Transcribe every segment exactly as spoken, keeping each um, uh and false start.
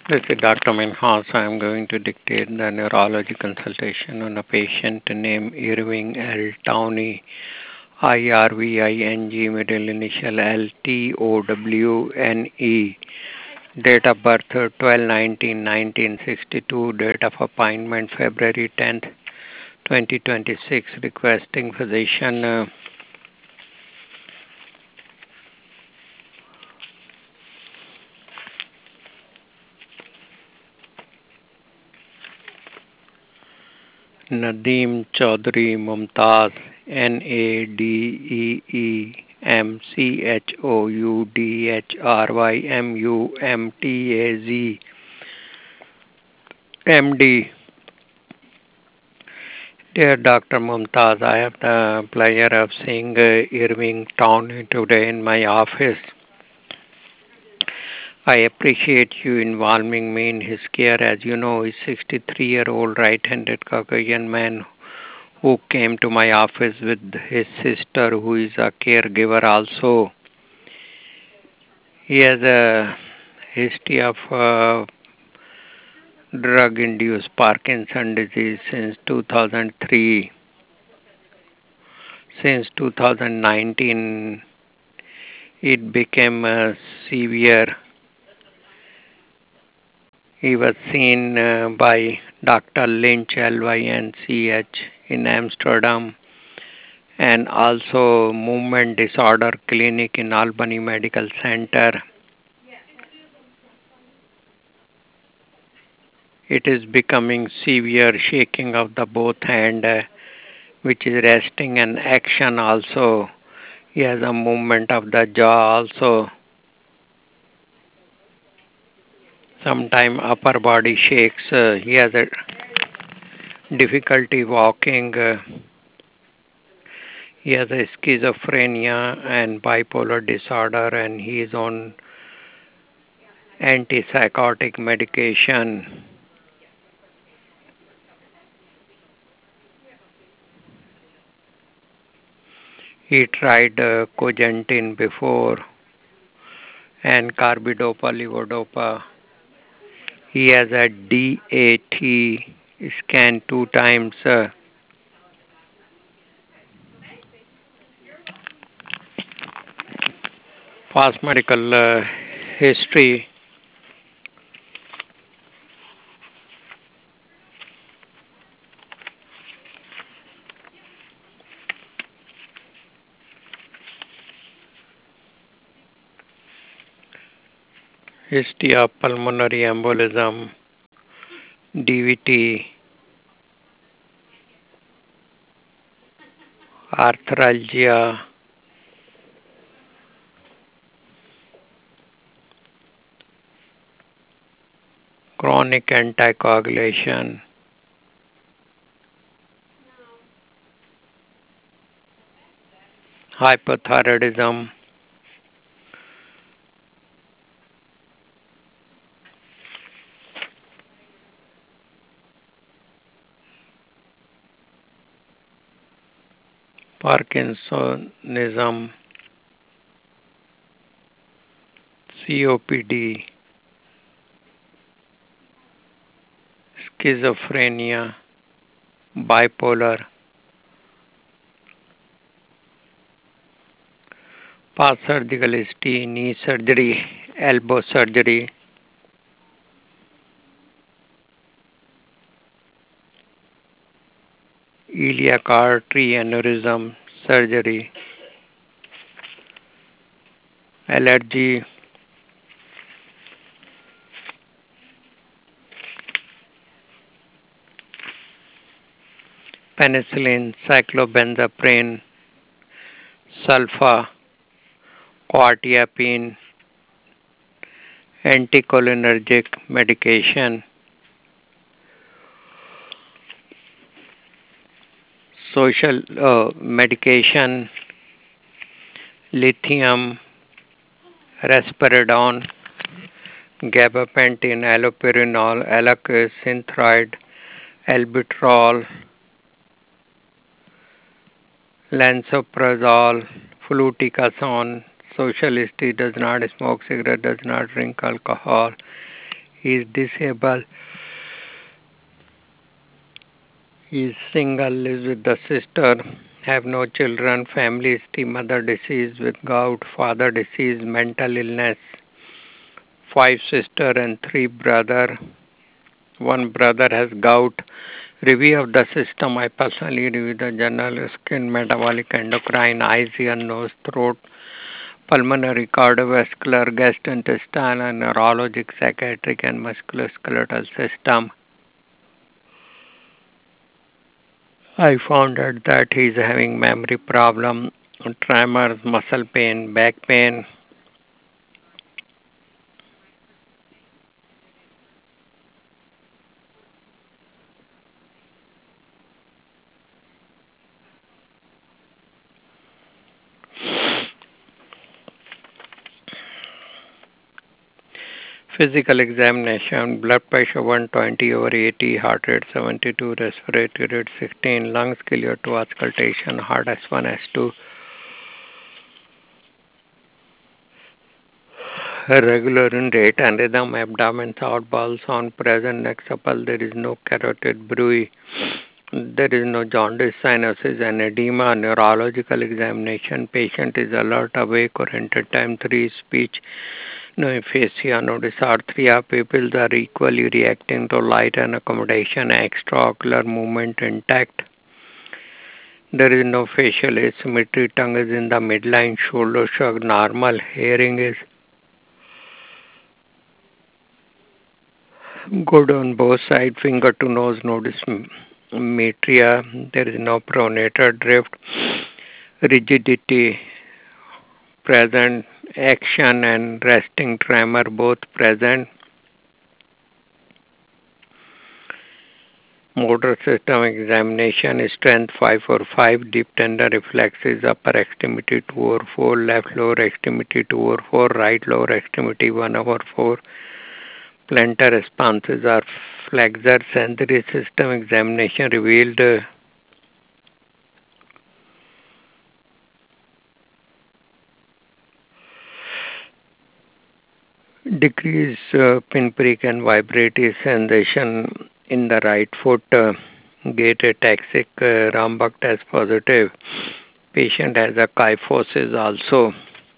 This is Doctor Minhas. I am going to dictate the neurology consultation on a patient named Irving L. Towney, I R V I N G, middle initial L T O W N E. Date of birth twelve nineteen nineteen sixty-two. Date of appointment February tenth, twenty twenty-six. Requesting physician uh, Nadeem Chaudhry Mumtaz, N A D E E M C H O U D H R Y M U M T A Z, M D. Dear Doctor Mumtaz, I have the pleasure of seeing uh, Irving Town today in my office. I appreciate you involving me in his care. As you know, he's sixty-three-year-old right-handed Caucasian man who came to my office with his sister, who is a caregiver also. He has a history of uh, drug-induced Parkinson disease since two thousand three. Since two thousand nineteen, it became uh, severe. He was seen uh, by Doctor Lynch, L Y N C H, in Amsterdam, and also movement disorder clinic in Albany Medical Center. It is becoming severe shaking of the both hand, uh, which is resting and action also. He has a movement of the jaw also. Sometime upper body shakes. Uh, he has a difficulty walking. Uh, he has a schizophrenia and bipolar disorder, and he is on antipsychotic medication. He tried uh, Cogentin before and carbidopa, levodopa. He has a D A T scan two times. Uh, past medical uh, history. History of pulmonary embolism, D V T, arthralgia, chronic anticoagulation, hypothyroidism, Parkinsonism, C O P D, schizophrenia, bipolar, past surgical history, knee surgery, elbow surgery, iliac artery aneurysm surgery, allergy, penicillin, cyclobenzaprine, sulfa, quetiapine, anticholinergic medication, social uh, medication, lithium, risperidone, gabapentin, allopurinol, Eliquis, synthroid, albuterol, lansoprazole, fluticasone. Social history: does not smoke cigarette, does not drink alcohol. He is disabled. He is single, lives with the sister, have no children, family history, mother deceased with gout, father deceased, mental illness, five sister and three brother. One brother has gout. Review of the system. I personally review the general skin, metabolic, endocrine, eyes, ear, nose, throat, pulmonary, cardiovascular, gastrointestinal, neurologic, psychiatric, and musculoskeletal system. I found out that he's having memory problem, tremors, muscle pain, back pain. Physical examination, blood pressure one twenty over eighty, heart rate seventy-two, respiratory rate sixteen, lungs clear to auscultation, heart S one, S two, regular in rate and rhythm, abdomen, south bowel sound present, neck supple, there is no carotid bruit, there is no jaundice, sinuses and edema, neurological examination, patient is alert, awake, oriented time three, speech, no aphasia, no dysarthria, pupils are equally reacting to light and accommodation, extraocular movement intact. There is no facial asymmetry, tongue is in the midline, shoulder shrug normal, hearing is good on both sides, finger to nose, no dysmetria, there is no pronator drift, rigidity present, action and resting tremor both present. Motor system examination, strength five over five, deep tender reflexes, upper extremity two over four, left lower extremity two over four, right lower extremity one over four. Plantar responses are flexor. Sensory system examination revealed uh, decrease uh, pinprick and vibratory sensation in the right foot. Uh, gait ataxic, uh, Rambach test positive. Patient has a kyphosis also.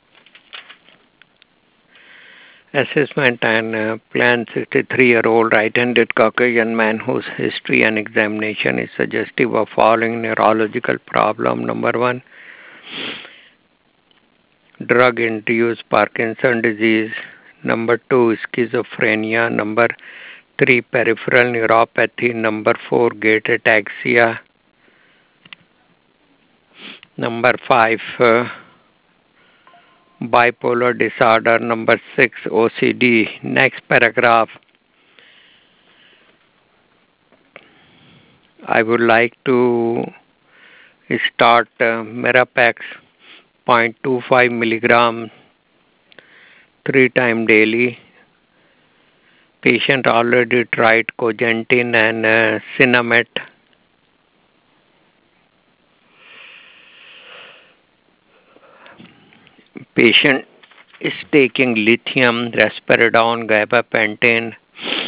Assessment and uh, plan sixty-three-year-old right-handed Caucasian man whose history and examination is suggestive of following neurological problem. Number one, drug-induced Parkinson disease. Number two, schizophrenia. Number three, peripheral neuropathy. Number four, gait ataxia. Number five, uh, bipolar disorder. Number six, O C D. Next paragraph. I would like to start uh, Mirapex zero point two five milligram three times daily. Patient already tried Cogentin and uh, Sinemet. Patient is taking lithium, risperidone, gabapentin.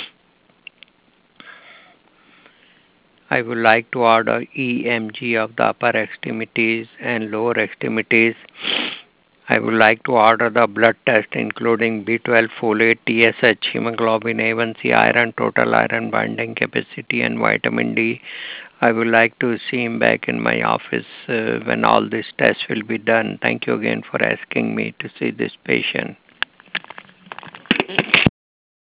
I would like to order E M G of the upper extremities and lower extremities. I would like to order the blood test including B twelve, folate, T S H, hemoglobin A one C, iron, total iron binding capacity and vitamin D. I would like to see him back in my office uh, when all these tests will be done. Thank you again for asking me to see this patient.